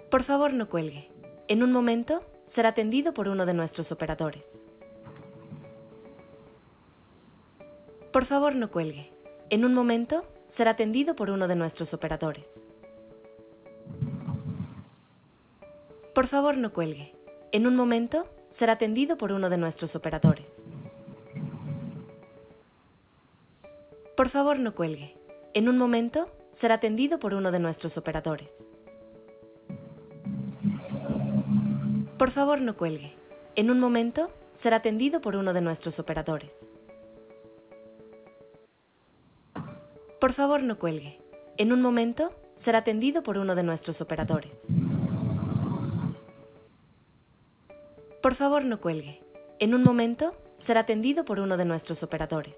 Por favor, no cuelgue. En un momento, será atendido por uno de nuestros operadores. Por favor, no cuelgue. En un momento, será atendido por uno de nuestros operadores. Por favor, no cuelgue. En un momento, será atendido por uno de nuestros operadores. Por favor, no cuelgue. En un momento, será atendido por uno de nuestros operadores. Por favor, no cuelgue. En un momento, será atendido por uno de nuestros operadores. Por favor, no cuelgue. En un momento, será atendido por uno de nuestros operadores. Por favor, no cuelgue. En un momento, será atendido por uno de nuestros operadores.